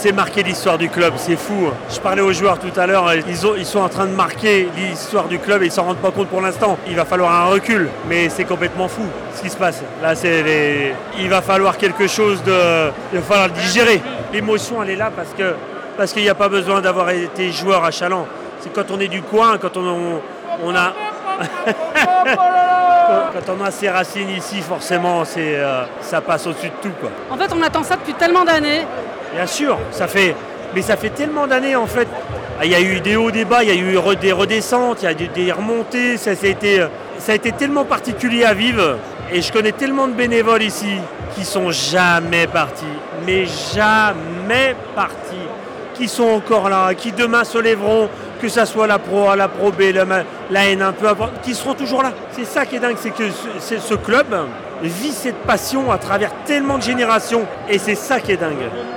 C'est marqué l'histoire du club, c'est fou. Je parlais aux joueurs tout à l'heure, ils sont en train de marquer l'histoire du club et ils ne s'en rendent pas compte pour l'instant. Il va falloir un recul, mais c'est complètement fou ce qui se passe. Là, il va falloir quelque chose il va falloir le digérer. L'émotion, elle est là parce qu'il n'y a pas besoin d'avoir été joueur à Challans. C'est quand on est du coin, quand on a... Quand on a ses racines ici, forcément, ça passe au-dessus de tout, quoi. En fait, on attend ça depuis tellement d'années. Bien sûr, ça fait tellement d'années, en fait. Il y a eu des hauts, des bas, il y a eu des redescentes, il y a des remontées. Ça a été tellement particulier à vivre. Et je connais tellement de bénévoles ici qui sont jamais partis. Mais jamais partis. Qui sont encore là, qui demain se lèveront, que ça soit la Pro A, la Pro B, la N1, peu importe, qui seront toujours là. C'est ça qui est dingue, c'est que ce club vit cette passion à travers tellement de générations. Et c'est ça qui est dingue.